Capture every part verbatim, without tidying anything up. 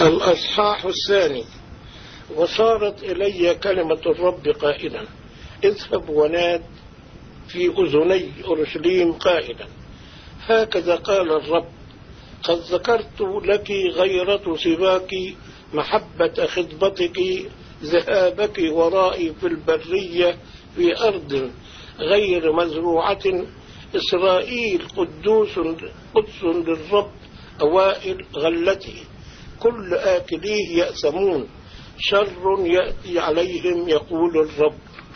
الأصحاح الثاني. وصارت إلي كلمة الرب قائلا: اذهب وناد في أذني أورشليم قائلا: هكذا قال الرب، قد ذكرت لك غيرة سباك، محبة خطبتك، ذهابك ورائي في البرية في أرض غير مزروعة. إسرائيل قدوس قدس للرب، أوائل غلته، كل آكليه يأسمون، شر يأتي عليهم يقول الرب.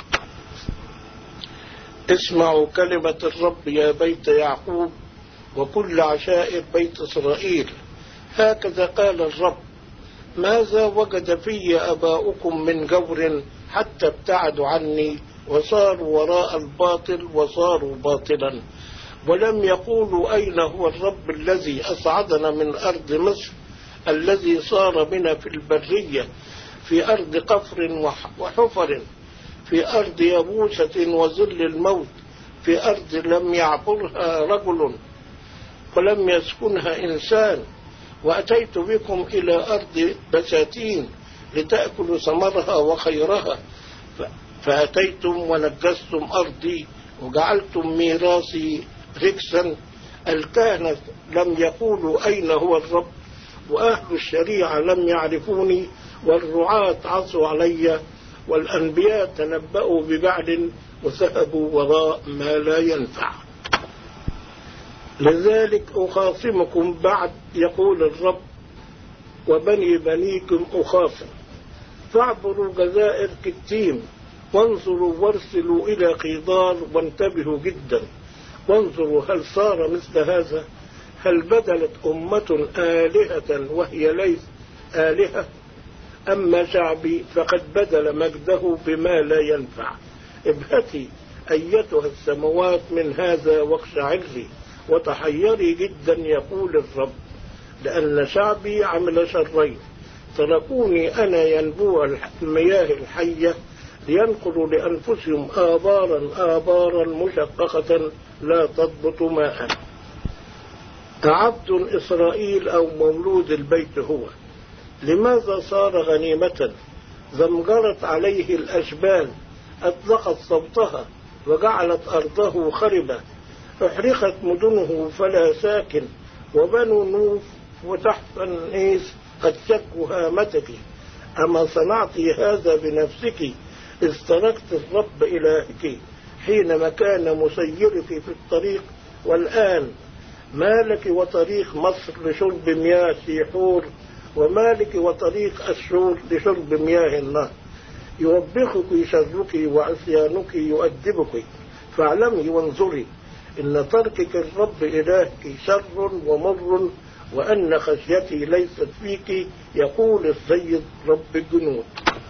اسمعوا كلمة الرب يا بيت يعقوب وكل عشائر بيت إسرائيل، هكذا قال الرب: ماذا وجد في أباؤكم من جور حتى ابتعدوا عني وصاروا وراء الباطل وصاروا باطلا، ولم يقولوا أين هو الرب الذي أصعدنا من أرض مصر، الذي صار بنا في البرية في أرض قفر وحفر، في أرض يبوسة وظل الموت، في أرض لم يعبرها رجل ولم يسكنها إنسان. وأتيت بكم إلى أرض بساتين لتأكلوا ثمرها وخيرها، فأتيتم ونجستم أرضي وجعلتم ميراثي ركسا. الكهنة لم يقولوا أين هو الرب، وأهل الشريعة لم يعرفوني، والرعاة عصوا علي، والأنبياء تنبأوا ببعل وذهبوا وراء ما لا ينفع. لذلك أخاصمكم بعد، يقول الرب، وبني بنيكم أخاصم. فاعبروا جزائر كتيم، وانظروا وارسلوا إلى قيدار، وانتبهوا جدا وانظروا هل صار مثل هذا؟ هل بدلت أمة آلهة وهي ليس آلهة؟ أما شعبي فقد بدل مجده بما لا ينفع. ابهتي أيتها السماوات من هذا واقشعري وتحيري جدا، يقول الرب، لأن شعبي عمل شرين، تركوني أنا ينبوع المياه الحية، لينقلوا لأنفسهم آبارا آبارا مشققة لا تضبط ماء. عبد إسرائيل أو مولود البيت هو، لماذا صار غنيمة؟ زمجرت عليه الأشبال، أطلقت صوتها وجعلت أرضه خربة، احرقت مدنه فلا ساكن، وبنو نوف وتحفنيس قد شكوا هامتك. أما صنعت هذا بنفسك إذ تركت الرب إلهك حينما كان مسيرك في الطريق؟ والآن مالك وطريق مصر لشرب مياه سيحور، ومالك وطريق أشور لشرب مياه النهر. يوبخك شرك وعصيانك يؤدبك، فاعلمي وانظري إن تركك الرب إلهك شر ومر، وأن خشيتي ليست فيك، يقول السيد رب الجنود.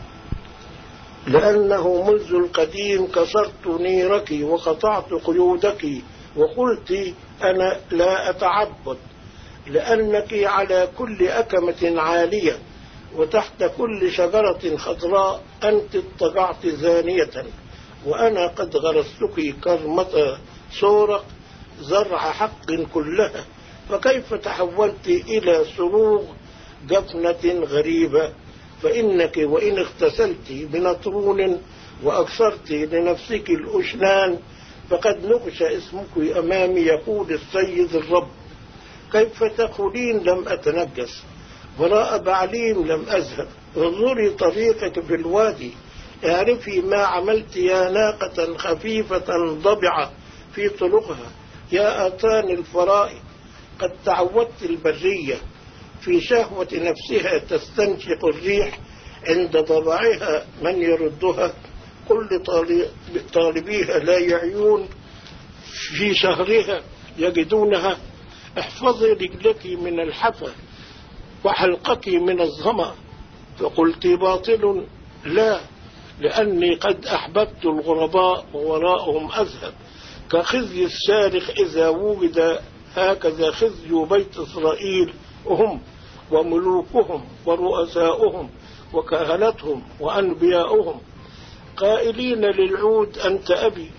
لأنه منذ القديم كسرت نيرك وقطعت قيودك، وقلت أنا لا أتعبد، لأنك على كل أكمة عالية وتحت كل شجرة خضراء أنت اضطجعت زانية، وأنا قد غرستك كرمة سورق زرع حق كلها. فكيف تحولت إلى سروغ جفنة غريبة؟ فإنك وإن اغتسلت بنطرون وأكثرت لنفسك الأشنان، فقد نقش اسمك أمامي، يقول السيد الرب. كيف تقولين لم أتنجس؟ وراء بعليم لم أذهب. انظري طريقك في الوادي، اعرفي ما عملت يا ناقة خفيفة ضبعة في طرقها، يا آتان الفرائض. قد تعودت البرية، في شهوة نفسها تستنشق الريح، عند ضبعها من يردها، كل طالبيها لا يعيون، في شهرها يجدونها. احفظي رجلك من الحفا وحلقك من الظمأ. فقلت باطل، لا، لأني قد أحببت الغرباء ووراءهم أذهب. كخزي السارق إذا وجد، هكذا خزي بيت إسرائيل هم وملوكهم ورؤساؤهم وكهنتهم وأنبياؤهم، قائلين للعود أنت أبي،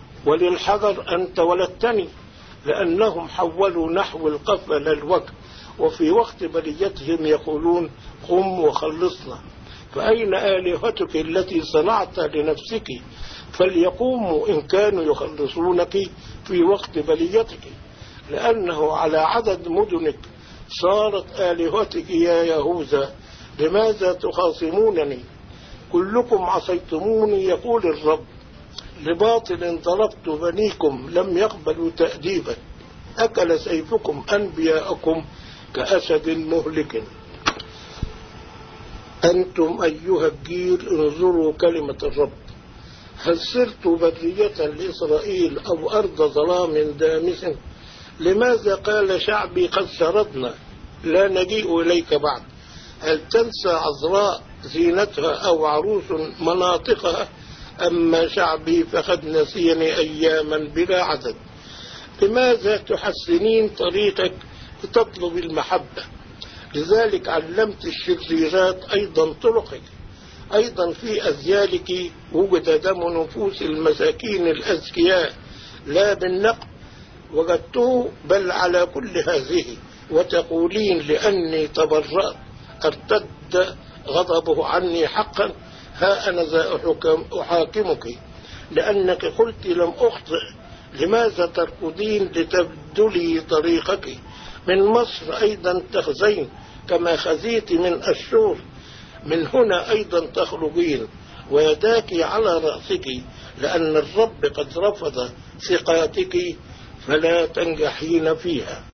وللحجر أنت ولدتني، لأنهم حولوا نحو القفل الوجه وفي وقت بليتهم يقولون قم وخلصنا. فأين آلهتك التي صنعت لنفسك؟ فليقوموا إن كانوا يخلصونك في وقت بليتك، لأنه على عدد مدنك صارت آلهتك يا يهوذا. لماذا تخاصمونني؟ كلكم عصيتموني يقول الرب. لباطل ضربت بنيكم لم يقبلوا تأديبا. أكل سيفكم أنبياءكم كأسد مهلك. أنتم أيها الجيل انظروا كلمة الرب. هل صرت برية لإسرائيل أو أرض ظلام دامس؟ لماذا قال شعبي قد سردنا لا نجيء إليك بعد؟ هل تنسى عذراء زينتها أو عروس مناطقها؟ أما شعبي فقد نسيني أياما بلا عدد. لماذا تحسنين طريقك لتطلب المحبة؟ لذلك علمت الشريرات أيضا طرقك. أيضا في أذيالك وجد دم نفوس المساكين الأذكياء لا بالنقب وجدته، بل على كل هذه وتقولين لأني تبرأت ارتد غضبه عني حقا. ها أنا ذا أحاكمك لأنك قلت لم أخطئ. لماذا تركضين لتبدلي طريقك؟ من مصر أيضا تخزين كما خزيت من أشور. من هنا أيضا تخرجين ويداك على رأسك، لأن الرب قد رفض ثقاتك فلا تنجحين فيها.